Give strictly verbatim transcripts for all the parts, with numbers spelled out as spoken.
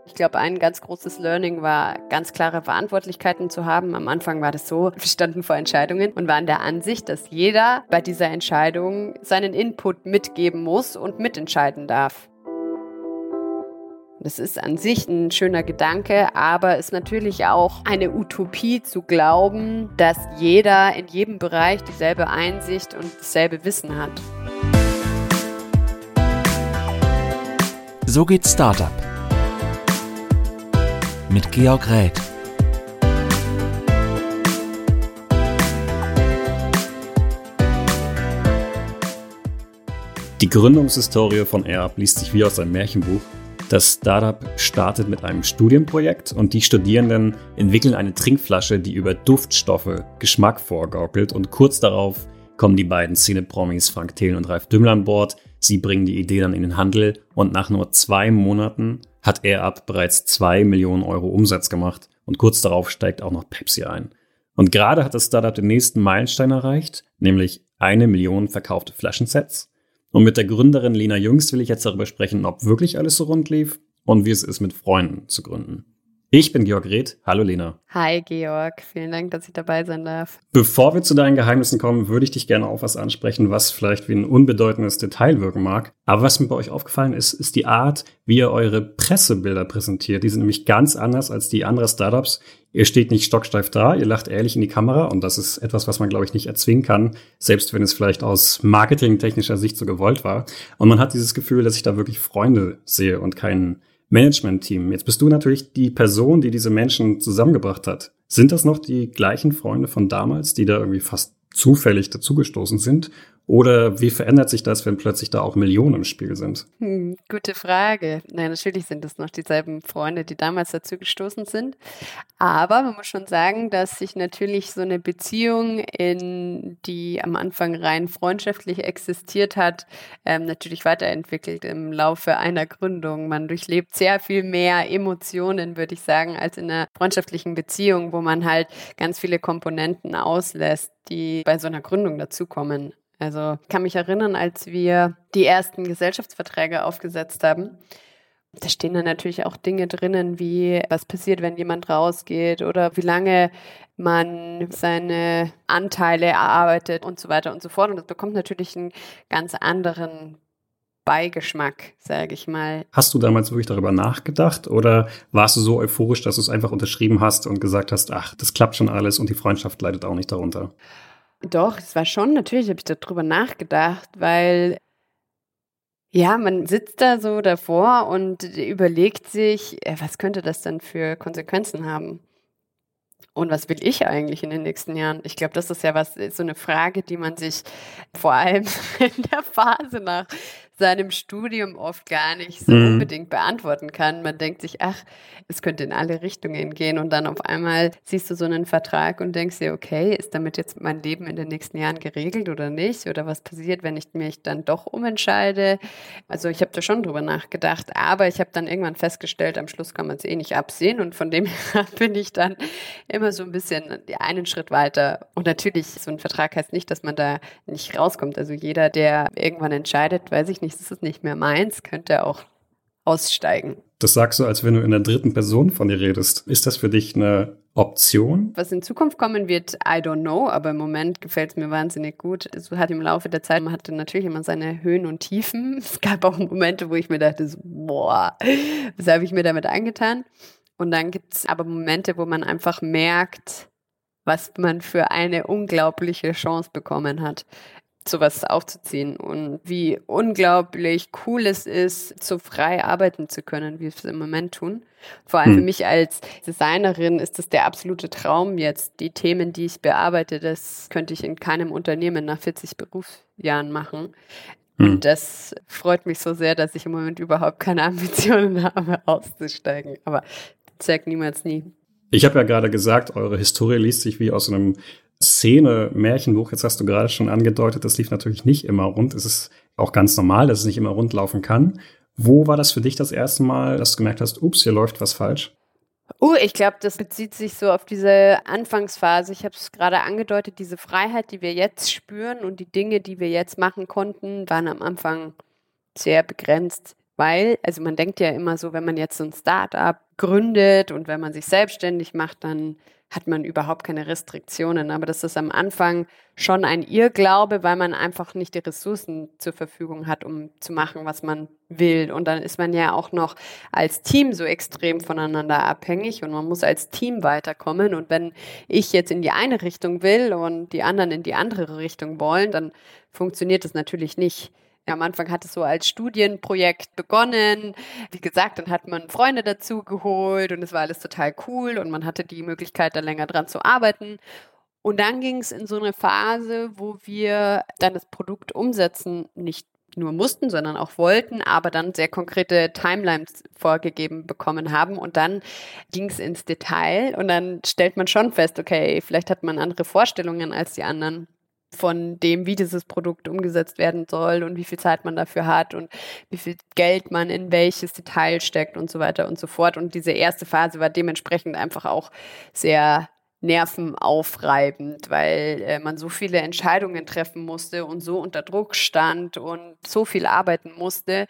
Ich glaube, ein ganz großes Learning war, ganz klare Verantwortlichkeiten zu haben. Am Anfang war das so, wir standen vor Entscheidungen und waren der Ansicht, dass jeder bei dieser Entscheidung seinen Input mitgeben muss und mitentscheiden darf. Das ist an sich ein schöner Gedanke, aber ist natürlich auch eine Utopie zu glauben, dass jeder in jedem Bereich dieselbe Einsicht und dasselbe Wissen hat. So geht Startup mit Georg Räth. Die Gründungshistorie von AirUp liest sich wie aus einem Märchenbuch. Das Startup startet mit einem Studienprojekt und die Studierenden entwickeln eine Trinkflasche, die über Duftstoffe Geschmack vorgaukelt, und kurz darauf kommen die beiden Szene-Promis Frank Thelen und Ralf Dümmel an Bord. Sie bringen die Idee dann in den Handel und nach nur zwei Monaten hat AirUp bereits zwei Millionen Euro Umsatz gemacht und kurz darauf steigt auch noch Pepsi ein. Und gerade hat das Startup den nächsten Meilenstein erreicht, nämlich eine Million verkaufte Flaschensets. Und mit der Gründerin Lena Jüngst will ich jetzt darüber sprechen, ob wirklich alles so rund lief und wie es ist, mit Freunden zu gründen. Ich bin Georg Räth. Hallo Lena. Hi Georg, vielen Dank, dass ich dabei sein darf. Bevor wir zu deinen Geheimnissen kommen, würde ich dich gerne auf was ansprechen, was vielleicht wie ein unbedeutendes Detail wirken mag. Aber was mir bei euch aufgefallen ist, ist die Art, wie ihr eure Pressebilder präsentiert. Die sind nämlich ganz anders als die anderer Startups. Ihr steht nicht stocksteif da, ihr lacht ehrlich in die Kamera und das ist etwas, was man, glaube ich, nicht erzwingen kann, selbst wenn es vielleicht aus marketingtechnischer Sicht so gewollt war. Und man hat dieses Gefühl, dass ich da wirklich Freunde sehe und keinen Management-Team. Jetzt bist du natürlich die Person, die diese Menschen zusammengebracht hat. Sind das noch die gleichen Freunde von damals, die da irgendwie fast zufällig dazugestoßen sind? Oder wie verändert sich das, wenn plötzlich da auch Millionen im Spiel sind? Hm, gute Frage. Nein, natürlich sind es noch dieselben Freunde, die damals dazugestoßen sind. Aber man muss schon sagen, dass sich natürlich so eine Beziehung, in die am Anfang rein freundschaftlich existiert hat, ähm, natürlich weiterentwickelt im Laufe einer Gründung. Man durchlebt sehr viel mehr Emotionen, würde ich sagen, als in einer freundschaftlichen Beziehung, wo man halt ganz viele Komponenten auslässt, die bei so einer Gründung dazukommen. Also ich kann mich erinnern, als wir die ersten Gesellschaftsverträge aufgesetzt haben, da stehen dann natürlich auch Dinge drinnen, wie was passiert, wenn jemand rausgeht oder wie lange man seine Anteile erarbeitet und so weiter und so fort. Und das bekommt natürlich einen ganz anderen Beigeschmack, sage ich mal. Hast du damals wirklich darüber nachgedacht oder warst du so euphorisch, dass du es einfach unterschrieben hast und gesagt hast, ach, das klappt schon alles und die Freundschaft leidet auch nicht darunter? Doch, es war schon, natürlich habe ich darüber nachgedacht, weil ja, man sitzt da so davor und überlegt sich, was könnte das denn für Konsequenzen haben? Und was will ich eigentlich in den nächsten Jahren? Ich glaube, das ist ja was, so eine Frage, die man sich vor allem in der Phase nach seinem Studium oft gar nicht so Mhm. unbedingt beantworten kann. Man denkt sich, ach, es könnte in alle Richtungen gehen und dann auf einmal siehst du so einen Vertrag und denkst dir, okay, ist damit jetzt mein Leben in den nächsten Jahren geregelt oder nicht? Oder was passiert, wenn ich mich dann doch umentscheide? Also ich habe da schon drüber nachgedacht, aber ich habe dann irgendwann festgestellt, am Schluss kann man es eh nicht absehen und von dem her bin ich dann immer so ein bisschen einen Schritt weiter. Und natürlich, so ein Vertrag heißt nicht, dass man da nicht rauskommt. Also jeder, der irgendwann entscheidet, weiß ich nicht, das ist nicht mehr meins, könnte auch aussteigen. Das sagst du, als wenn du in der dritten Person von dir redest. Ist das für dich eine Option? Was in Zukunft kommen wird, I don't know, aber im Moment gefällt es mir wahnsinnig gut. Es hat im Laufe der Zeit, man hatte natürlich immer seine Höhen und Tiefen. Es gab auch Momente, wo ich mir dachte, so, boah, was habe ich mir damit angetan? Und dann gibt es aber Momente, wo man einfach merkt, was man für eine unglaubliche Chance bekommen hat, sowas aufzuziehen und wie unglaublich cool es ist, so frei arbeiten zu können, wie wir es im Moment tun. Vor allem Hm. für mich als Designerin ist das der absolute Traum jetzt. Die Themen, die ich bearbeite, das könnte ich in keinem Unternehmen nach vierzig Berufsjahren machen. Hm. Und das freut mich so sehr, dass ich im Moment überhaupt keine Ambitionen habe, auszusteigen. Aber sag niemals nie. Ich habe ja gerade gesagt, eure Historie liest sich wie aus einem Szene-Märchenbuch. Jetzt hast du gerade schon angedeutet, das lief natürlich nicht immer rund. Es ist auch ganz normal, dass es nicht immer rund laufen kann. Wo war das für dich das erste Mal, dass du gemerkt hast, ups, hier läuft was falsch? Oh, ich glaube, das bezieht sich so auf diese Anfangsphase. Ich habe es gerade angedeutet, diese Freiheit, die wir jetzt spüren und die Dinge, die wir jetzt machen konnten, waren am Anfang sehr begrenzt. Weil, also man denkt ja immer so, wenn man jetzt so ein Start-up gründet und wenn man sich selbstständig macht, dann hat man überhaupt keine Restriktionen. Aber das ist am Anfang schon ein Irrglaube, weil man einfach nicht die Ressourcen zur Verfügung hat, um zu machen, was man will. Und dann ist man ja auch noch als Team so extrem voneinander abhängig und man muss als Team weiterkommen. Und wenn ich jetzt in die eine Richtung will und die anderen in die andere Richtung wollen, dann funktioniert das natürlich nicht. Ja, am Anfang hat es so als Studienprojekt begonnen. Wie gesagt, dann hat man Freunde dazu geholt und es war alles total cool und man hatte die Möglichkeit, da länger dran zu arbeiten. Und dann ging es in so eine Phase, wo wir dann das Produkt umsetzen nicht nur mussten, sondern auch wollten, aber dann sehr konkrete Timelines vorgegeben bekommen haben. Und dann ging es ins Detail und dann stellt man schon fest, okay, vielleicht hat man andere Vorstellungen als die anderen von dem, wie dieses Produkt umgesetzt werden soll und wie viel Zeit man dafür hat und wie viel Geld man in welches Detail steckt und so weiter und so fort. Und diese erste Phase war dementsprechend einfach auch sehr nervenaufreibend, weil äh, man so viele Entscheidungen treffen musste und so unter Druck stand und so viel arbeiten musste,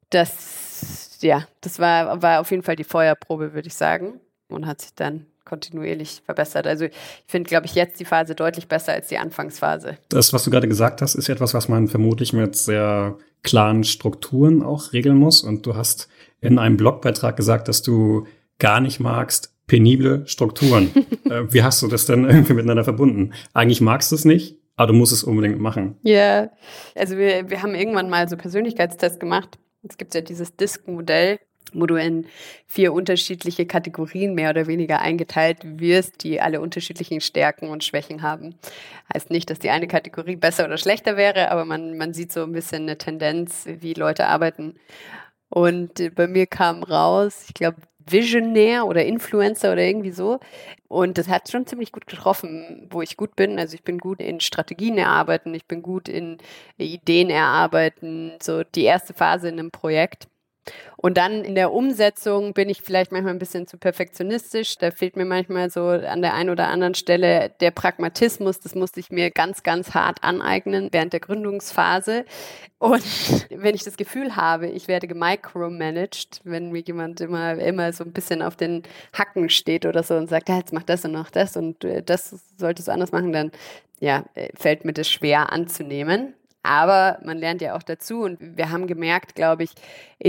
dass, ja, das war, war auf jeden Fall die Feuerprobe, würde ich sagen, und hat sich dann kontinuierlich verbessert. Also ich finde, glaube ich, jetzt die Phase deutlich besser als die Anfangsphase. Das, was du gerade gesagt hast, ist ja etwas, was man vermutlich mit sehr klaren Strukturen auch regeln muss. Und du hast in einem Blogbeitrag gesagt, dass du gar nicht magst penible Strukturen. äh, wie hast du das denn irgendwie miteinander verbunden? Eigentlich magst du es nicht, aber du musst es unbedingt machen. Ja, yeah. Also wir, wir haben irgendwann mal so Persönlichkeitstests gemacht. Es gibt ja dieses D I S C-Modell, wo du in vier unterschiedliche Kategorien mehr oder weniger eingeteilt wirst, die alle unterschiedlichen Stärken und Schwächen haben. Heißt nicht, dass die eine Kategorie besser oder schlechter wäre, aber man, man sieht so ein bisschen eine Tendenz, wie Leute arbeiten. Und bei mir kam raus, ich glaube, Visionär oder Influencer oder irgendwie so. Und das hat schon ziemlich gut getroffen, wo ich gut bin. Also ich bin gut in Strategien erarbeiten, ich bin gut in Ideen erarbeiten, so die erste Phase in einem Projekt. Und dann in der Umsetzung bin ich vielleicht manchmal ein bisschen zu perfektionistisch. Da fehlt mir manchmal so an der einen oder anderen Stelle der Pragmatismus. Das musste ich mir ganz, ganz hart aneignen während der Gründungsphase. Und wenn ich das Gefühl habe, ich werde gemicromanaged, wenn mir jemand immer, immer so ein bisschen auf den Hacken steht oder so und sagt, ja, jetzt mach das und noch das und das solltest du anders machen, dann ja, fällt mir das schwer anzunehmen. Aber man lernt ja auch dazu und wir haben gemerkt, glaube ich,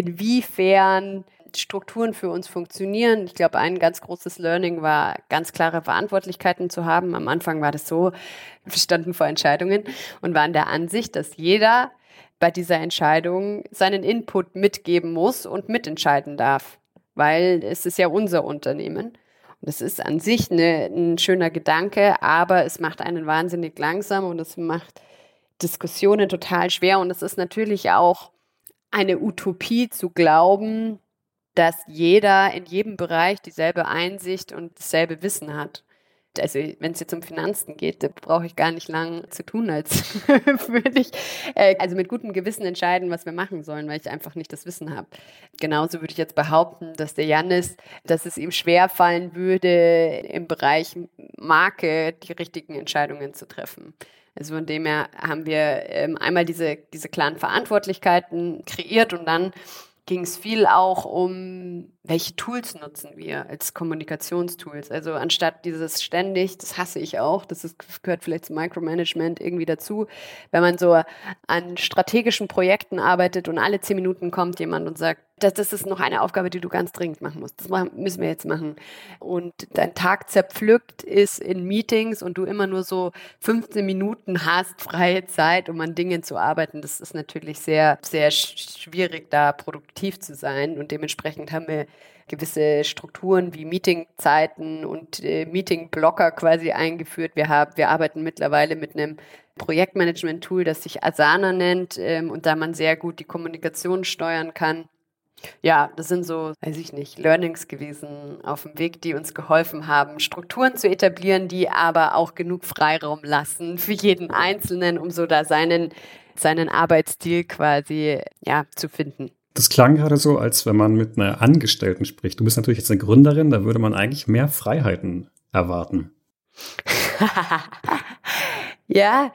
inwiefern Strukturen für uns funktionieren. Ich glaube, ein ganz großes Learning war, ganz klare Verantwortlichkeiten zu haben. Am Anfang war das so, wir standen vor Entscheidungen und waren der Ansicht, dass jeder bei dieser Entscheidung seinen Input mitgeben muss und mitentscheiden darf, weil es ist ja unser Unternehmen. Und das ist an sich eine, ein schöner Gedanke, aber es macht einen wahnsinnig langsam und es macht Diskussionen total schwer und es ist natürlich auch eine Utopie zu glauben, dass jeder in jedem Bereich dieselbe Einsicht und dasselbe Wissen hat. Also wenn es jetzt um Finanzen geht, da brauche ich gar nicht lang zu tun, als würde ich äh, also mit gutem Gewissen entscheiden, was wir machen sollen, weil ich einfach nicht das Wissen habe. Genauso würde ich jetzt behaupten, dass der Jannis, dass es ihm schwerfallen würde, im Bereich Marke die richtigen Entscheidungen zu treffen. Also von dem her haben wir ähm, einmal diese, diese klaren Verantwortlichkeiten kreiert und dann ging es viel auch um, welche Tools nutzen wir als Kommunikationstools. Also anstatt dieses ständig, das hasse ich auch, das ist, gehört vielleicht zum Micromanagement irgendwie dazu, wenn man so an strategischen Projekten arbeitet und alle zehn Minuten kommt jemand und sagt, das, das ist noch eine Aufgabe, die du ganz dringend machen musst. Das müssen wir jetzt machen. Und dein Tag zerpflückt ist in Meetings und du immer nur so fünfzehn Minuten hast, freie Zeit, um an Dingen zu arbeiten. Das ist natürlich sehr, sehr schwierig, da produktiv zu sein. Und dementsprechend haben wir gewisse Strukturen wie Meetingzeiten und äh, Meetingblocker quasi eingeführt. Wir haben, wir arbeiten mittlerweile mit einem Projektmanagement-Tool, das sich Asana nennt ähm, und da man sehr gut die Kommunikation steuern kann. Ja, das sind so, weiß ich nicht, Learnings gewesen auf dem Weg, die uns geholfen haben, Strukturen zu etablieren, die aber auch genug Freiraum lassen für jeden Einzelnen, um so da seinen, seinen Arbeitsstil quasi, ja, zu finden. Das klang gerade so, als wenn man mit einer Angestellten spricht. Du bist natürlich jetzt eine Gründerin, da würde man eigentlich mehr Freiheiten erwarten. Ja,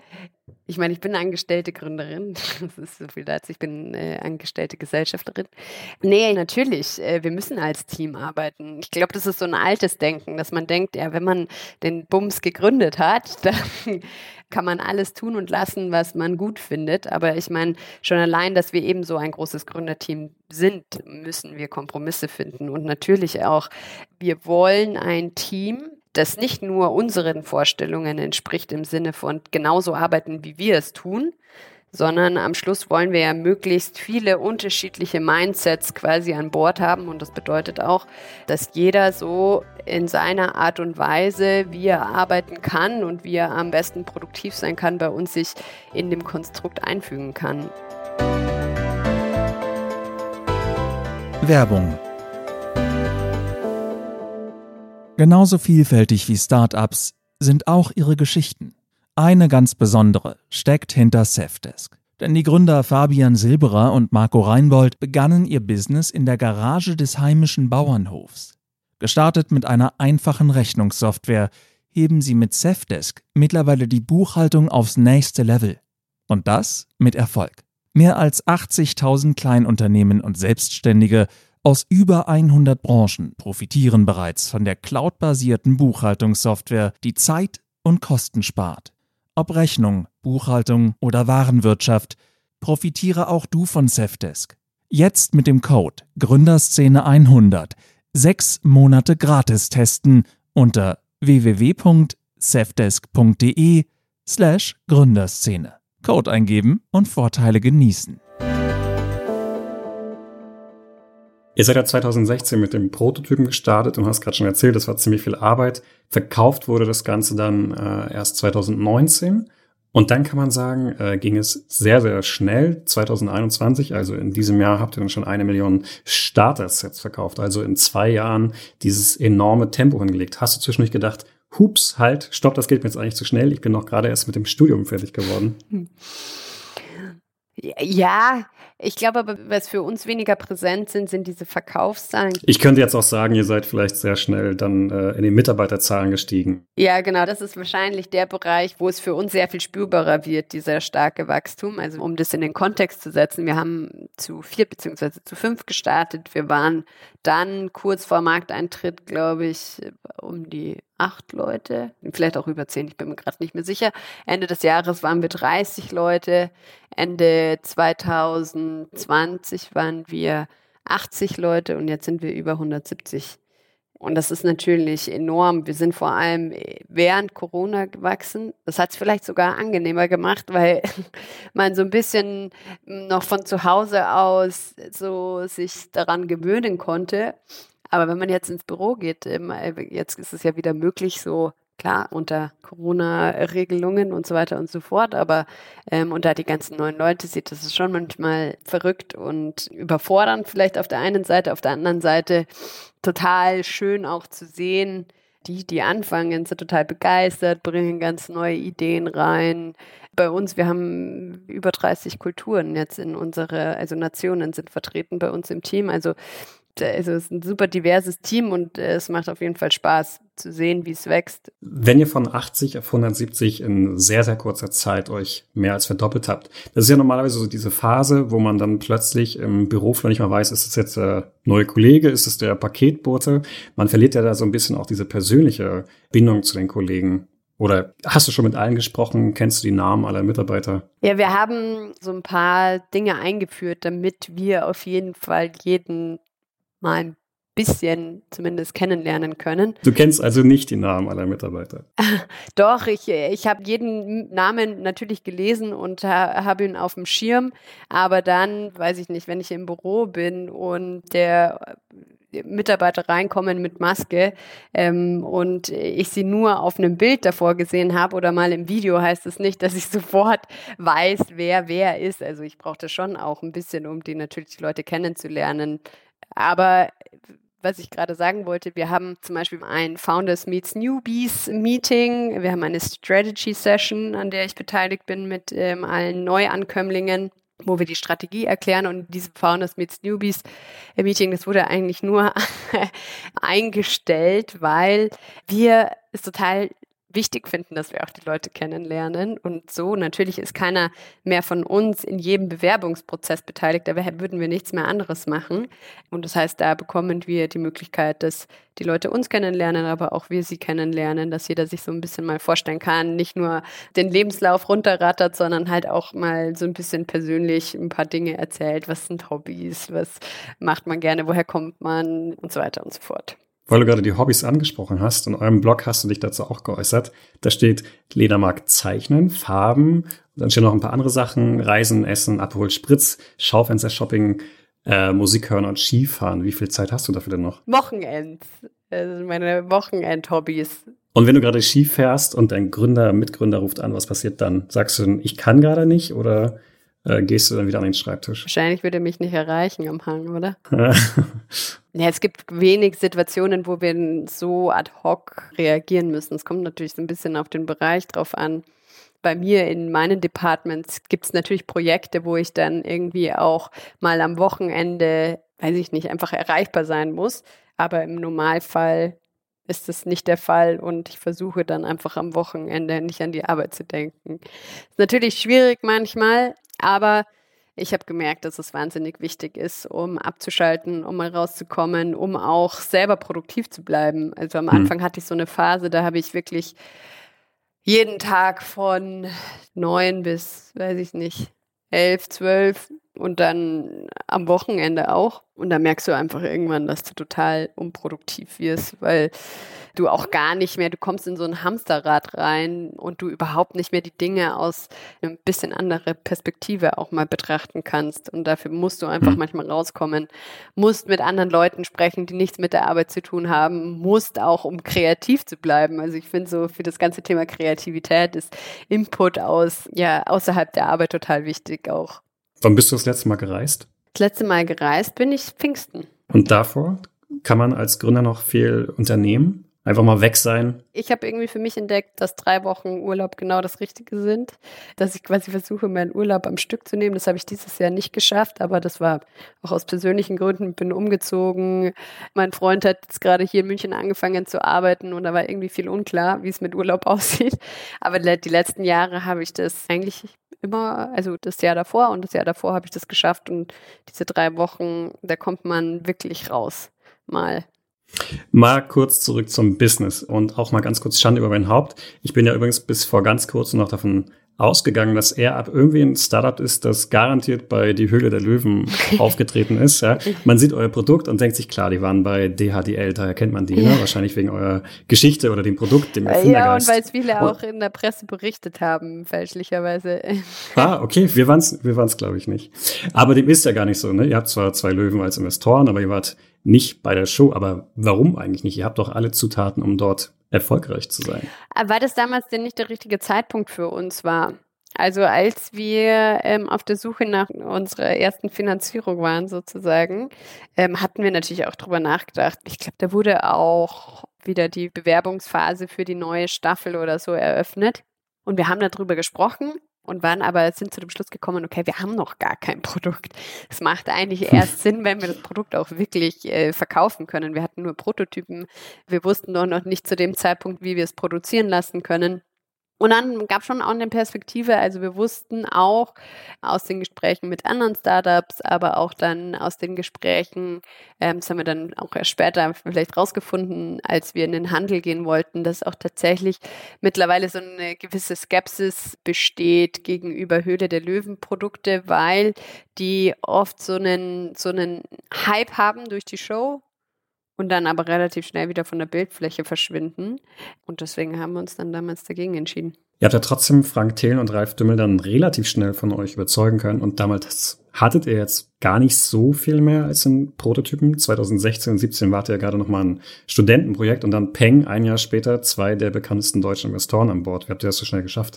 Ich meine, ich bin angestellte Gründerin. Das ist so viel dazu. Ich bin äh, angestellte Gesellschafterin. Nee, natürlich. Äh, wir müssen als Team arbeiten. Ich glaube, das ist so ein altes Denken, dass man denkt, ja, wenn man den Bums gegründet hat, dann kann man alles tun und lassen, was man gut findet. Aber ich meine, schon allein, dass wir eben so ein großes Gründerteam sind, müssen wir Kompromisse finden. Und natürlich auch, wir wollen ein Team, das nicht nur unseren Vorstellungen entspricht im Sinne von genauso arbeiten, wie wir es tun, sondern am Schluss wollen wir ja möglichst viele unterschiedliche Mindsets quasi an Bord haben. Und das bedeutet auch, dass jeder so in seiner Art und Weise, wie er arbeiten kann und wie er am besten produktiv sein kann, bei uns sich in dem Konstrukt einfügen kann. Werbung. Genauso vielfältig wie Startups sind auch ihre Geschichten. Eine ganz besondere steckt hinter Safdesk. Denn die Gründer Fabian Silberer und Marco Reinbold begannen ihr Business in der Garage des heimischen Bauernhofs. Gestartet mit einer einfachen Rechnungssoftware, heben sie mit Safdesk mittlerweile die Buchhaltung aufs nächste Level. Und das mit Erfolg. Mehr als achtzigtausend Kleinunternehmen und Selbstständige aus über hundert Branchen profitieren bereits von der cloudbasierten Buchhaltungssoftware, die Zeit und Kosten spart. Ob Rechnung, Buchhaltung oder Warenwirtschaft, profitiere auch du von Safdesk. Jetzt mit dem Code Gründerszene hundert sechs Monate gratis testen unter www.safdesk.de slash Gründerszene. Code eingeben und Vorteile genießen. Ihr seid ja zweitausendsechzehn mit dem Prototypen gestartet und hast gerade schon erzählt, das war ziemlich viel Arbeit. Verkauft wurde das Ganze dann äh, erst zweitausendneunzehn. Und dann kann man sagen, äh, ging es sehr, sehr schnell. zweitausendeinundzwanzig, also in diesem Jahr, habt ihr dann schon eine Million Starter-Sets verkauft. Also in zwei Jahren dieses enorme Tempo hingelegt. Hast du zwischendurch gedacht, hups, halt, stopp, das geht mir jetzt eigentlich zu schnell. Ich bin noch gerade erst mit dem Studium fertig geworden. Hm. Ja, ich glaube aber, was für uns weniger präsent sind, sind diese Verkaufszahlen. Ich könnte jetzt auch sagen, ihr seid vielleicht sehr schnell dann äh, in den Mitarbeiterzahlen gestiegen. Ja, genau, das ist wahrscheinlich der Bereich, wo es für uns sehr viel spürbarer wird, dieser starke Wachstum. Also um das in den Kontext zu setzen, wir haben zu vier beziehungsweise zu fünf gestartet. Wir waren dann kurz vor Markteintritt, glaube ich, um die acht Leute, vielleicht auch über zehn, ich bin mir gerade nicht mehr sicher. Ende des Jahres waren wir dreißig Leute, Ende zweitausendzwanzig waren wir achtzig Leute und jetzt sind wir über hundertsiebzig. Und das ist natürlich enorm. Wir sind vor allem während Corona gewachsen. Das hat es vielleicht sogar angenehmer gemacht, weil man so ein bisschen noch von zu Hause aus so sich daran gewöhnen konnte. Aber wenn man jetzt ins Büro geht, jetzt ist es ja wieder möglich, so klar unter Corona-Regelungen und so weiter und so fort, aber ähm, und da die ganzen neuen Leute sieht, das ist schon manchmal verrückt und überfordernd vielleicht auf der einen Seite, auf der anderen Seite total schön auch zu sehen, die, die anfangen, sind total begeistert, bringen ganz neue Ideen rein. Bei uns, wir haben über dreißig Kulturen jetzt in unsere, also Nationen sind vertreten bei uns im Team, also Also es ist ein super diverses Team und es macht auf jeden Fall Spaß zu sehen, wie es wächst. Wenn ihr von achtzig auf hundertsiebzig in sehr, sehr kurzer Zeit euch mehr als verdoppelt habt, das ist ja normalerweise so diese Phase, wo man dann plötzlich im Büro vielleicht nicht mal weiß, ist das jetzt der neue Kollege, ist es der Paketbote? Man verliert ja da so ein bisschen auch diese persönliche Bindung zu den Kollegen. Oder hast du schon mit allen gesprochen? Kennst du die Namen aller Mitarbeiter? Ja, wir haben so ein paar Dinge eingeführt, damit wir auf jeden Fall jeden mal ein bisschen zumindest kennenlernen können. Du kennst also nicht die Namen aller Mitarbeiter? Doch, ich, ich habe jeden Namen natürlich gelesen und ha, habe ihn auf dem Schirm, aber dann, weiß ich nicht, wenn ich im Büro bin und der Mitarbeiter reinkommen mit Maske ähm, und ich sie nur auf einem Bild davor gesehen habe oder mal im Video, heißt es nicht, dass ich sofort weiß, wer wer ist. Also ich brauche das schon auch ein bisschen, um die natürlich die Leute kennenzulernen. Aber was ich gerade sagen wollte, wir haben zum Beispiel ein Founders Meets Newbies Meeting, wir haben eine Strategy Session, an der ich beteiligt bin mit ähm, allen Neuankömmlingen, wo wir die Strategie erklären, und dieses Founders Meets Newbies Meeting, das wurde eigentlich nur eingestellt, weil wir es total wichtig finden, dass wir auch die Leute kennenlernen. Und so natürlich ist keiner mehr von uns in jedem Bewerbungsprozess beteiligt, da würden wir nichts mehr anderes machen. Und das heißt, da bekommen wir die Möglichkeit, dass die Leute uns kennenlernen, aber auch wir sie kennenlernen, dass jeder sich so ein bisschen mal vorstellen kann, nicht nur den Lebenslauf runterrattert, sondern halt auch mal so ein bisschen persönlich ein paar Dinge erzählt. Was sind Hobbys? Was macht man gerne? Woher kommt man? Und so weiter und so fort. Weil du gerade die Hobbys angesprochen hast, in eurem Blog hast du dich dazu auch geäußert. Da steht, Lena mag zeichnen, Farben, dann stehen noch ein paar andere Sachen, Reisen, Essen, Aperol Spritz, Schaufenster-Shopping, äh, Musik hören und Skifahren. Wie viel Zeit hast du dafür denn noch? Wochenend, also meine Wochenend-Hobbys. Und wenn du gerade Ski fährst und dein Gründer, Mitgründer ruft an, was passiert dann? Sagst du, ich kann gerade nicht oder äh, gehst du dann wieder an den Schreibtisch? Wahrscheinlich würde er mich nicht erreichen am Hang, oder? Ja, es gibt wenig Situationen, wo wir so ad hoc reagieren müssen. Es kommt natürlich so ein bisschen auf den Bereich drauf an. Bei mir in meinen Departments gibt es natürlich Projekte, wo ich dann irgendwie auch mal am Wochenende, weiß ich nicht, einfach erreichbar sein muss. Aber im Normalfall ist das nicht der Fall und ich versuche dann einfach am Wochenende nicht an die Arbeit zu denken. Ist natürlich schwierig manchmal, aber ich habe gemerkt, dass es wahnsinnig wichtig ist, um abzuschalten, um mal rauszukommen, um auch selber produktiv zu bleiben. Also am Anfang hatte ich so eine Phase, da habe ich wirklich jeden Tag von neun bis, weiß ich nicht, elf, zwölf und dann am Wochenende auch. Und da merkst du einfach irgendwann, dass du total unproduktiv wirst, weil du auch gar nicht mehr, du kommst in so ein Hamsterrad rein und du überhaupt nicht mehr die Dinge aus einer bisschen andere Perspektive auch mal betrachten kannst. Und dafür musst du einfach mhm. manchmal rauskommen, musst mit anderen Leuten sprechen, die nichts mit der Arbeit zu tun haben, musst auch, um kreativ zu bleiben. Also ich finde so für das ganze Thema Kreativität ist Input aus, ja, außerhalb der Arbeit total wichtig auch. Wann bist du das letzte Mal gereist? Das letzte Mal gereist bin ich Pfingsten. Und davor kann man als Gründer noch viel unternehmen? Einfach mal weg sein? Ich habe irgendwie für mich entdeckt, dass drei Wochen Urlaub genau das Richtige sind. Dass ich quasi versuche, meinen Urlaub am Stück zu nehmen. Das habe ich dieses Jahr nicht geschafft, aber das war auch aus persönlichen Gründen. Ich bin umgezogen. Mein Freund hat jetzt gerade hier in München angefangen zu arbeiten und da war irgendwie viel unklar, wie es mit Urlaub aussieht. Aber die letzten Jahre habe ich das eigentlich immer, also das Jahr davor und das Jahr davor habe ich das geschafft und diese drei Wochen, da kommt man wirklich raus. Mal. Mal kurz zurück zum Business und auch mal ganz kurz Schande über mein Haupt. Ich bin ja übrigens bis vor ganz kurzem noch davon ausgegangen, dass AirUp irgendwie ein Startup ist, das garantiert bei Die Höhle der Löwen aufgetreten ist. Ja. Man sieht euer Produkt und denkt sich, klar, die waren bei D H D L, daher kennt man die, ja. ne? Wahrscheinlich wegen eurer Geschichte oder dem Produkt, dem Erfindergeist. Ja, und weil es viele auch in der Presse berichtet haben, fälschlicherweise. Ah, okay, wir waren's, wir waren's, glaube ich, nicht. Aber dem ist ja gar nicht so, ne? Ihr habt zwar zwei Löwen als Investoren, aber ihr wart nicht bei der Show. Aber warum eigentlich nicht? Ihr habt doch alle Zutaten, um dort erfolgreich zu sein. Weil das damals denn nicht der richtige Zeitpunkt für uns war. Also als wir ähm, auf der Suche nach unserer ersten Finanzierung waren sozusagen, ähm, hatten wir natürlich auch drüber nachgedacht. Ich glaube, da wurde auch wieder die Bewerbungsphase für die neue Staffel oder so eröffnet. Und wir haben darüber gesprochen und waren aber, sind zu dem Schluss gekommen, okay, wir haben noch gar kein Produkt. Es macht eigentlich erst Sinn, wenn wir das Produkt auch wirklich äh, verkaufen können. Wir hatten nur Prototypen. Wir wussten doch noch nicht zu dem Zeitpunkt, wie wir es produzieren lassen können. Und dann gab es schon auch eine Perspektive, also wir wussten auch aus den Gesprächen mit anderen Startups, aber auch dann aus den Gesprächen, ähm, das haben wir dann auch erst später vielleicht rausgefunden, als wir in den Handel gehen wollten, dass auch tatsächlich mittlerweile so eine gewisse Skepsis besteht gegenüber Höhle der Löwen Produkte, weil die oft so einen, so einen Hype haben durch die Show. Und dann aber relativ schnell wieder von der Bildfläche verschwinden. Und deswegen haben wir uns dann damals dagegen entschieden. Ihr habt ja trotzdem Frank Thelen und Ralf Dümmel dann relativ schnell von euch überzeugen können. Und damals hattet ihr jetzt gar nicht so viel mehr als in Prototypen. zwanzig sechzehn und siebzehn wart ihr ja gerade nochmal ein Studentenprojekt. Und dann Peng, ein Jahr später, zwei der bekanntesten deutschen Investoren an Bord. Wie habt ihr das so schnell geschafft?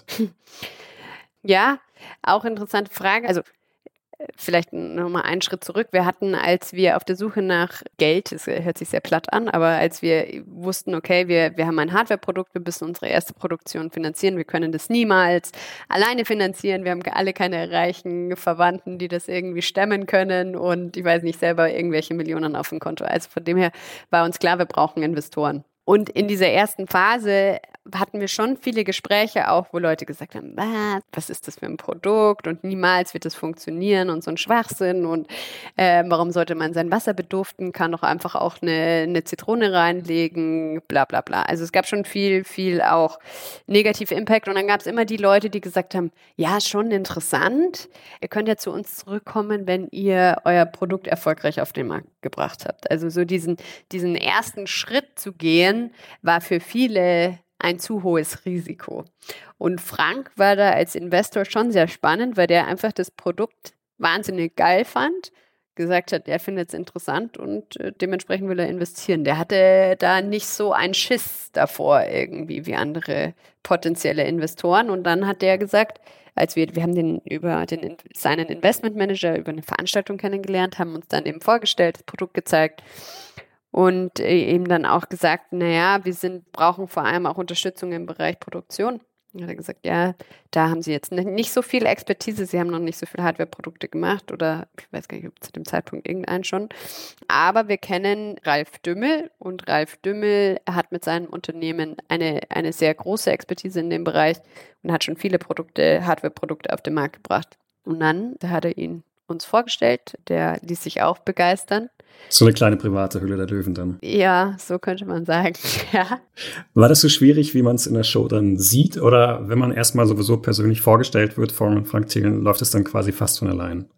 Ja, auch interessante Frage. Also vielleicht nochmal einen Schritt zurück. Wir hatten, als wir auf der Suche nach Geld, das hört sich sehr platt an, aber als wir wussten, okay, wir, wir haben ein Hardware-Produkt, wir müssen unsere erste Produktion finanzieren, wir können das niemals alleine finanzieren, wir haben alle keine reichen Verwandten, die das irgendwie stemmen können und ich weiß nicht, selber irgendwelche Millionen auf dem Konto. Also von dem her war uns klar, wir brauchen Investoren. Und in dieser ersten Phase hatten wir schon viele Gespräche auch, wo Leute gesagt haben, was, was ist das für ein Produkt und niemals wird das funktionieren und so ein Schwachsinn und äh, warum sollte man sein Wasser beduften, kann doch einfach auch eine, eine Zitrone reinlegen, bla bla bla. Also es gab schon viel, viel auch negative Impact und dann gab es immer die Leute, die gesagt haben, ja, schon interessant, ihr könnt ja zu uns zurückkommen, wenn ihr euer Produkt erfolgreich auf den Markt gebracht habt. Also so diesen, diesen ersten Schritt zu gehen, war für viele ein zu hohes Risiko. Und Frank war da als Investor schon sehr spannend, weil der einfach das Produkt wahnsinnig geil fand, gesagt hat, er findet es interessant und äh, dementsprechend will er investieren. Der hatte da nicht so einen Schiss davor irgendwie wie andere potenzielle Investoren. Und dann hat der gesagt, als wir, wir haben den über den, seinen Investmentmanager über eine Veranstaltung kennengelernt, haben uns dann eben vorgestellt, das Produkt gezeigt und eben dann auch gesagt, naja, wir sind, brauchen vor allem auch Unterstützung im Bereich Produktion. Dann hat er gesagt, ja, da haben sie jetzt nicht so viel Expertise, sie haben noch nicht so viele Hardware-Produkte gemacht oder ich weiß gar nicht, ob zu dem Zeitpunkt irgendeinen schon. Aber wir kennen Ralf Dümmel und Ralf Dümmel hat mit seinem Unternehmen eine, eine sehr große Expertise in dem Bereich und hat schon viele Produkte, Hardware-Produkte auf den Markt gebracht. Und dann da hat er ihn uns vorgestellt, der ließ sich auch begeistern. So eine kleine private Höhle der Löwen dann. Ja, so könnte man sagen, ja. War das so schwierig, wie man es in der Show dann sieht? Oder wenn man erstmal sowieso persönlich vorgestellt wird von Frank Thelen, läuft es dann quasi fast von allein?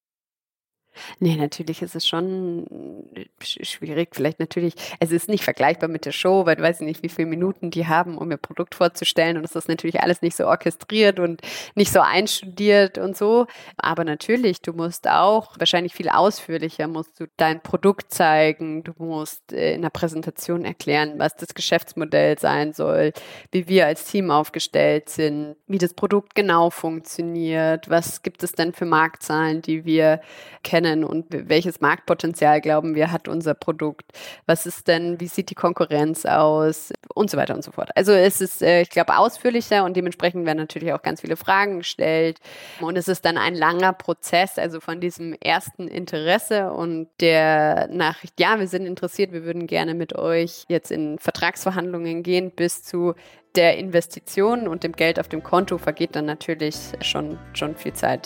Nee, natürlich ist es schon schwierig. Vielleicht natürlich, es ist nicht vergleichbar mit der Show, weil du weißt nicht, wie viele Minuten die haben, um ihr Produkt vorzustellen. Und es ist natürlich alles nicht so orchestriert und nicht so einstudiert und so. Aber natürlich, du musst auch wahrscheinlich viel ausführlicher, musst du dein Produkt zeigen. Du musst in der Präsentation erklären, was das Geschäftsmodell sein soll, wie wir als Team aufgestellt sind, wie das Produkt genau funktioniert, was gibt es denn für Marktzahlen, die wir kennen und welches Marktpotenzial, glauben wir, hat unser Produkt? Was ist denn, wie sieht die Konkurrenz aus? Und so weiter und so fort. Also es ist, ich glaube, ausführlicher und dementsprechend werden natürlich auch ganz viele Fragen gestellt. Und es ist dann ein langer Prozess, also von diesem ersten Interesse und der Nachricht, ja, wir sind interessiert, wir würden gerne mit euch jetzt in Vertragsverhandlungen gehen, bis zu der Investition und dem Geld auf dem Konto vergeht dann natürlich schon, schon viel Zeit.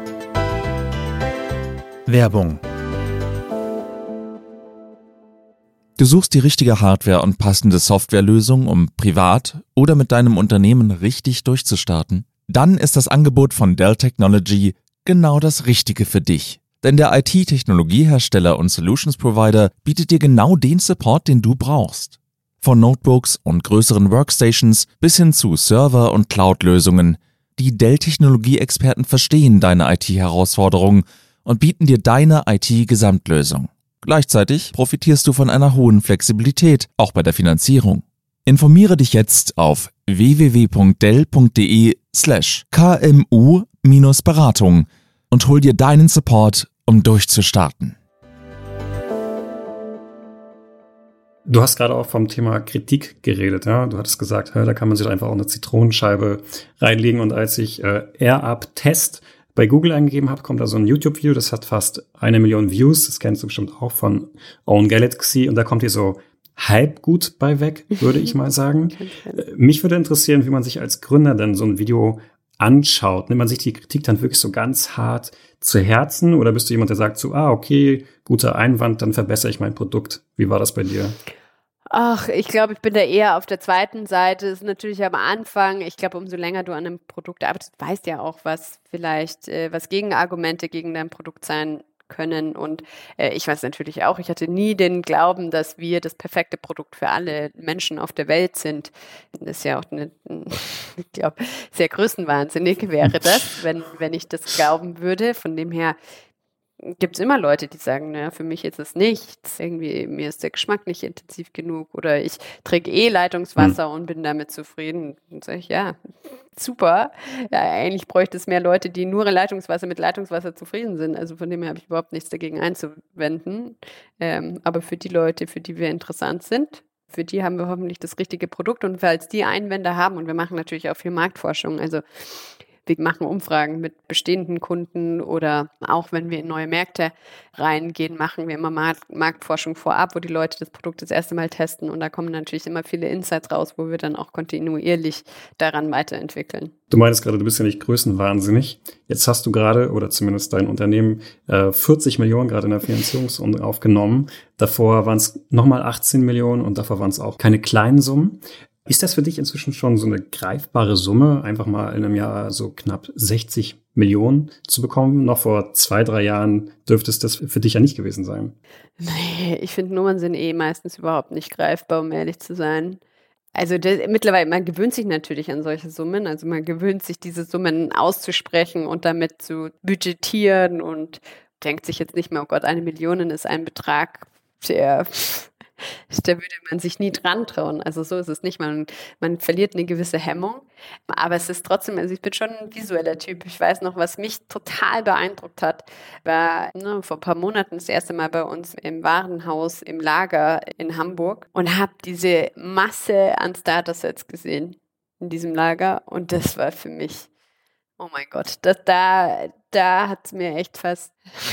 Werbung. Du suchst die richtige Hardware und passende Softwarelösung, um privat oder mit deinem Unternehmen richtig durchzustarten? Dann ist das Angebot von Dell Technology genau das Richtige für dich. Denn der I T-Technologiehersteller und Solutions Provider bietet dir genau den Support, den du brauchst. Von Notebooks und größeren Workstations bis hin zu Server- und Cloud-Lösungen. Die Dell-Technologie-Experten verstehen deine I T-Herausforderungen und bieten dir deine I T-Gesamtlösung. Gleichzeitig profitierst du von einer hohen Flexibilität, auch bei der Finanzierung. Informiere dich jetzt auf w w w punkt dell punkt de slash k m u Beratung und hol dir deinen Support, um durchzustarten. Du hast gerade auch vom Thema Kritik geredet, ja? Du hattest gesagt, da kann man sich einfach auch eine Zitronenscheibe reinlegen. Und als ich äh, AirUp-Test bei Google eingegeben habe, kommt da so ein YouTube-Video, das hat fast eine Million Views. Das kennst du bestimmt auch von Own Galaxy. Und da kommt hier so halb gut bei weg, würde ich mal sagen. Mich würde interessieren, wie man sich als Gründer denn so ein Video anschaut. Nimmt man sich die Kritik dann wirklich so ganz hart zu Herzen? Oder bist du jemand, der sagt so, ah, okay, guter Einwand, dann verbessere ich mein Produkt. Wie war das bei dir? Ach, ich glaube, ich bin da eher auf der zweiten Seite. Das ist natürlich am Anfang, ich glaube, umso länger du an einem Produkt arbeitest, weißt ja auch, was vielleicht, äh, was Gegenargumente gegen dein Produkt sein können. Und äh, ich weiß natürlich auch, ich hatte nie den Glauben, dass wir das perfekte Produkt für alle Menschen auf der Welt sind. Das ist ja auch eine, ich glaube, sehr größenwahnsinnig wäre das, wenn, wenn ich das glauben würde. Von dem her gibt es immer Leute, die sagen, naja, für mich ist es nichts. Irgendwie, mir ist der Geschmack nicht intensiv genug oder ich trinke eh Leitungswasser hm. und bin damit zufrieden. Und sage ich, ja, super. Ja, eigentlich bräuchte es mehr Leute, die nur Leitungswasser mit Leitungswasser zufrieden sind. Also von dem her habe ich überhaupt nichts dagegen einzuwenden. Ähm, aber für die Leute, für die wir interessant sind, für die haben wir hoffentlich das richtige Produkt. Und falls die Einwände haben, und wir machen natürlich auch viel Marktforschung, also Wir machen Umfragen mit bestehenden Kunden oder auch wenn wir in neue Märkte reingehen, machen wir immer Markt- Marktforschung vorab, wo die Leute das Produkt das erste Mal testen und da kommen natürlich immer viele Insights raus, wo wir dann auch kontinuierlich daran weiterentwickeln. Du meintest gerade, du bist ja nicht größenwahnsinnig. Jetzt hast du gerade, oder zumindest dein Unternehmen, äh, vierzig Millionen gerade in der Finanzierungsrunde aufgenommen. Davor waren es nochmal achtzehn Millionen und davor waren es auch keine kleinen Summen. Ist das für dich inzwischen schon so eine greifbare Summe, einfach mal in einem Jahr so knapp sechzig Millionen zu bekommen? Noch vor zwei, drei Jahren dürfte es das für dich ja nicht gewesen sein. Nee, ich finde Nummern sind eh meistens überhaupt nicht greifbar, um ehrlich zu sein. Also das, mittlerweile, man gewöhnt sich natürlich an solche Summen, also man gewöhnt sich, diese Summen auszusprechen und damit zu budgetieren und denkt sich jetzt nicht mehr, oh Gott, eine Million ist ein Betrag, der, da würde man sich nie dran trauen. Also so ist es nicht, man, man verliert eine gewisse Hemmung, aber es ist trotzdem, also ich bin schon ein visueller Typ. Ich weiß noch, was mich total beeindruckt hat, war ne, vor ein paar Monaten das erste Mal bei uns im Warenhaus, im Lager in Hamburg und habe diese Masse an Starter-Sets gesehen in diesem Lager und das war für mich, oh mein Gott, das, da, da hat es mir echt fast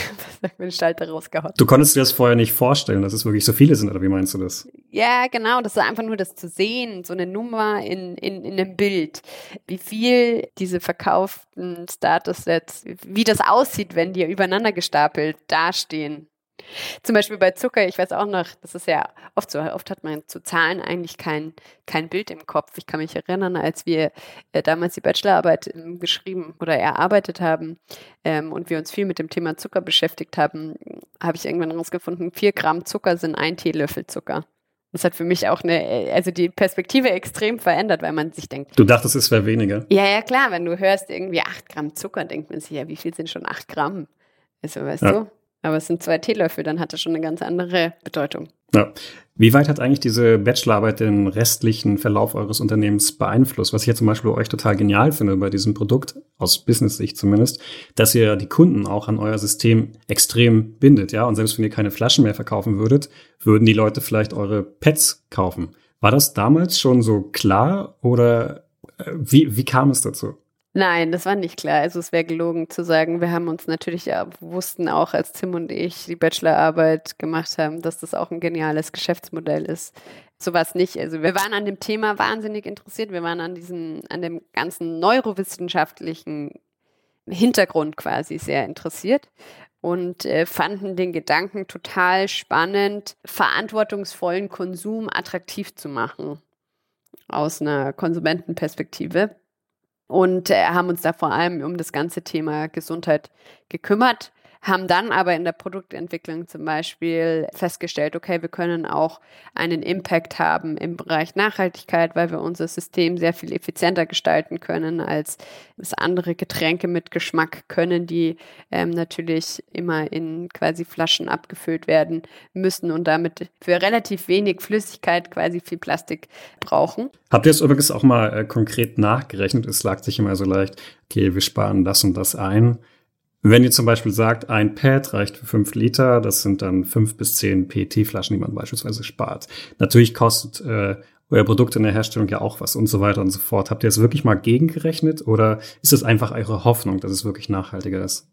den Schalter rausgehauen. Du konntest dir das vorher nicht vorstellen, dass es wirklich so viele sind, oder wie meinst du das? Ja, genau, das ist einfach nur das zu sehen, so eine Nummer in, in, in einem Bild, wie viel diese verkauften Status-Sets, wie das aussieht, wenn die übereinander gestapelt dastehen. Zum Beispiel bei Zucker, ich weiß auch noch, das ist ja oft so, oft hat man zu Zahlen eigentlich kein, kein Bild im Kopf. Ich kann mich erinnern, als wir äh, damals die Bachelorarbeit ähm, geschrieben oder erarbeitet haben ähm, und wir uns viel mit dem Thema Zucker beschäftigt haben, habe ich irgendwann herausgefunden, vier Gramm Zucker sind ein Teelöffel Zucker. Das hat für mich auch eine, also die Perspektive extrem verändert, weil man sich denkt. Du dachtest, es wäre weniger? Ja, ja, klar, wenn du hörst irgendwie acht Gramm Zucker, denkt man sich, ja, wie viel sind schon acht Gramm? Also, weißt ja. du? Aber es sind zwei Teelöffel, dann hat das schon eine ganz andere Bedeutung. Ja. Wie weit hat eigentlich diese Bachelorarbeit den restlichen Verlauf eures Unternehmens beeinflusst? Was ich ja zum Beispiel bei euch total genial finde bei diesem Produkt, aus Business-Sicht zumindest, dass ihr die Kunden auch an euer System extrem bindet, ja? Und selbst wenn ihr keine Flaschen mehr verkaufen würdet, würden die Leute vielleicht eure Pads kaufen. War das damals schon so klar oder wie, wie kam es dazu? Nein, das war nicht klar. Also es wäre gelogen zu sagen, wir haben uns natürlich, ja, wussten auch, als Tim und ich die Bachelorarbeit gemacht haben, dass das auch ein geniales Geschäftsmodell ist. So war es nicht. Also wir waren an dem Thema wahnsinnig interessiert. Wir waren an diesem, an dem ganzen neurowissenschaftlichen Hintergrund quasi sehr interessiert und äh, fanden den Gedanken total spannend, verantwortungsvollen Konsum attraktiv zu machen aus einer Konsumentenperspektive. Und äh, haben uns da vor allem um das ganze Thema Gesundheit gekümmert, haben dann aber in der Produktentwicklung zum Beispiel festgestellt, okay, wir können auch einen Impact haben im Bereich Nachhaltigkeit, weil wir unser System sehr viel effizienter gestalten können, als es andere Getränke mit Geschmack können, die ähm, natürlich immer in quasi Flaschen abgefüllt werden müssen und damit für relativ wenig Flüssigkeit quasi viel Plastik brauchen. Habt ihr es übrigens auch mal äh, konkret nachgerechnet? Es lag sich immer so leicht, okay, wir sparen das und das ein. Wenn ihr zum Beispiel sagt, ein Pad reicht für fünf Liter, das sind dann fünf bis zehn P E T-Flaschen, die man beispielsweise spart. Natürlich kostet äh, euer Produkt in der Herstellung ja auch was und so weiter und so fort. Habt ihr es wirklich mal gegengerechnet oder ist es einfach eure Hoffnung, dass es wirklich nachhaltiger ist?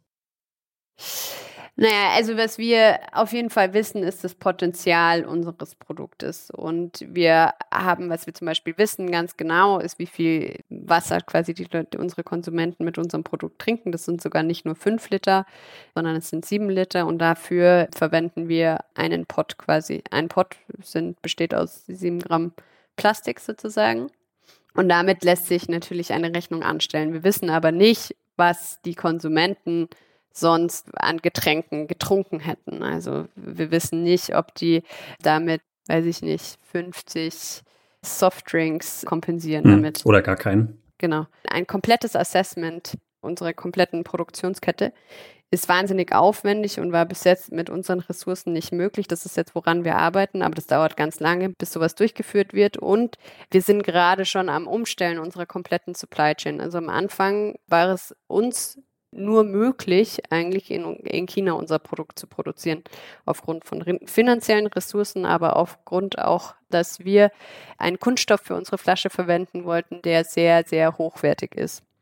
Naja, also was wir auf jeden Fall wissen, ist das Potenzial unseres Produktes. Und wir haben, was wir zum Beispiel wissen, ganz genau, ist, wie viel Wasser quasi die Leute, unsere Konsumenten mit unserem Produkt trinken. Das sind sogar nicht nur fünf Liter, sondern es sind sieben Liter. Und dafür verwenden wir einen Pot quasi. Ein Pot sind, besteht aus sieben Gramm Plastik sozusagen. Und damit lässt sich natürlich eine Rechnung anstellen. Wir wissen aber nicht, was die Konsumenten sonst an Getränken getrunken hätten. Also wir wissen nicht, ob die damit, weiß ich nicht, fünfzig Softdrinks kompensieren hm, damit. Oder gar keinen. Genau. Ein komplettes Assessment unserer kompletten Produktionskette ist wahnsinnig aufwendig und war bis jetzt mit unseren Ressourcen nicht möglich. Das ist jetzt, woran wir arbeiten, aber das dauert ganz lange, bis sowas durchgeführt wird. Und wir sind gerade schon am Umstellen unserer kompletten Supply Chain. Also am Anfang war es uns nur möglich, eigentlich in, in China unser Produkt zu produzieren, aufgrund von finanziellen Ressourcen, aber aufgrund auch, dass wir einen Kunststoff für unsere Flasche verwenden wollten, der sehr, sehr hochwertig ist.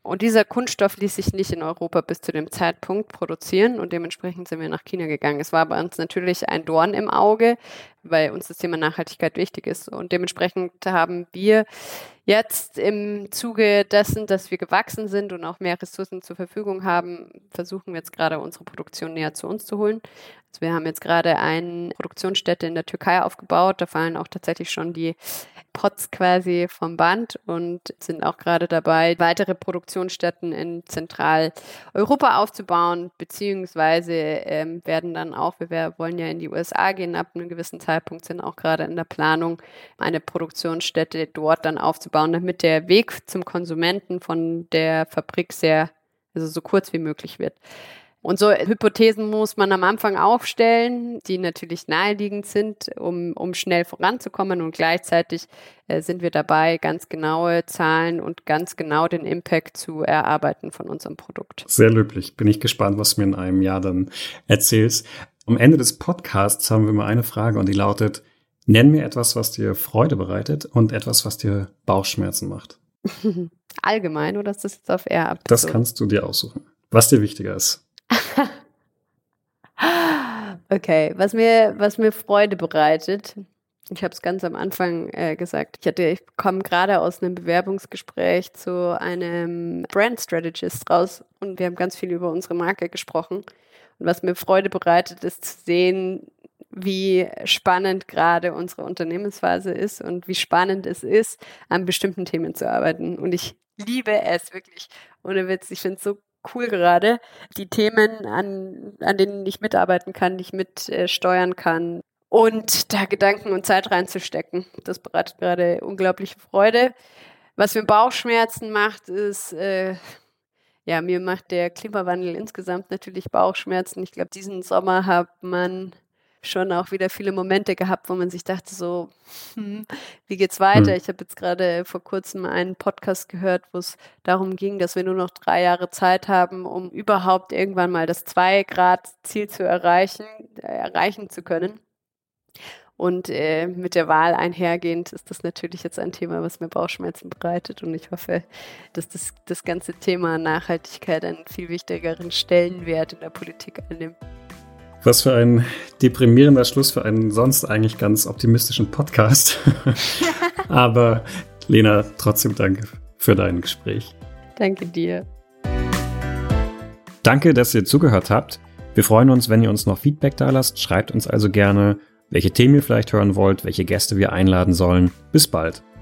Und dieser Kunststoff ließ sich nicht in Europa bis zu dem Zeitpunkt produzieren und dementsprechend sind wir nach China gegangen. Es war bei uns natürlich ein Dorn im Auge, weil uns das Thema Nachhaltigkeit wichtig ist. Und dementsprechend haben wir jetzt im Zuge dessen, dass wir gewachsen sind und auch mehr Ressourcen zur Verfügung haben, versuchen wir jetzt gerade unsere Produktion näher zu uns zu holen. Also wir haben jetzt gerade eine Produktionsstätte in der Türkei aufgebaut. Da fallen auch tatsächlich schon die Pots quasi vom Band und sind auch gerade dabei, weitere Produktionsstätten in Zentraleuropa aufzubauen, beziehungsweise ähm, werden dann auch, wir wollen ja in die U S A gehen, ab einem gewissen Zeitpunkt sind auch gerade in der Planung, eine Produktionsstätte dort dann aufzubauen, damit der Weg zum Konsumenten von der Fabrik sehr, also so kurz wie möglich wird. Und so Hypothesen muss man am Anfang aufstellen, die natürlich naheliegend sind, um, um schnell voranzukommen. Und gleichzeitig äh, sind wir dabei, ganz genaue Zahlen und ganz genau den Impact zu erarbeiten von unserem Produkt. Sehr löblich. Bin ich gespannt, was du mir in einem Jahr dann erzählst. Am Ende des Podcasts haben wir mal eine Frage und die lautet, nenn mir etwas, was dir Freude bereitet und etwas, was dir Bauchschmerzen macht. Allgemein oder ist das jetzt auf R abgezogen? Das kannst du dir aussuchen, was dir wichtiger ist. Okay, was mir, was mir Freude bereitet, ich habe es ganz am Anfang äh, gesagt, ich, hatte, ich komme gerade aus einem Bewerbungsgespräch zu einem Brand Strategist raus und wir haben ganz viel über unsere Marke gesprochen. Und was mir Freude bereitet, ist zu sehen, wie spannend gerade unsere Unternehmensphase ist und wie spannend es ist, an bestimmten Themen zu arbeiten. Und ich liebe es wirklich. Ohne Witz, ich finde es so cool gerade, die Themen, an, an denen ich mitarbeiten kann, die ich mitsteuern äh, kann und da Gedanken und Zeit reinzustecken. Das bereitet gerade unglaubliche Freude. Was mir Bauchschmerzen macht, ist, äh, ja, mir macht der Klimawandel insgesamt natürlich Bauchschmerzen. Ich glaube, diesen Sommer hat man schon auch wieder viele Momente gehabt, wo man sich dachte so, hm, wie geht's weiter? Hm. Ich habe jetzt gerade vor kurzem einen Podcast gehört, wo es darum ging, dass wir nur noch drei Jahre Zeit haben, um überhaupt irgendwann mal das zwei Grad Ziel zu erreichen, äh, erreichen zu können. Und äh, mit der Wahl einhergehend ist das natürlich jetzt ein Thema, was mir Bauchschmerzen bereitet. Und ich hoffe, dass das, das ganze Thema Nachhaltigkeit einen viel wichtigeren Stellenwert in der Politik einnimmt. Was für ein deprimierender Schluss für einen sonst eigentlich ganz optimistischen Podcast. Aber Lena, trotzdem danke für dein Gespräch. Danke dir. Danke, dass ihr zugehört habt. Wir freuen uns, wenn ihr uns noch Feedback da lasst. Schreibt uns also gerne, welche Themen ihr vielleicht hören wollt, welche Gäste wir einladen sollen. Bis bald.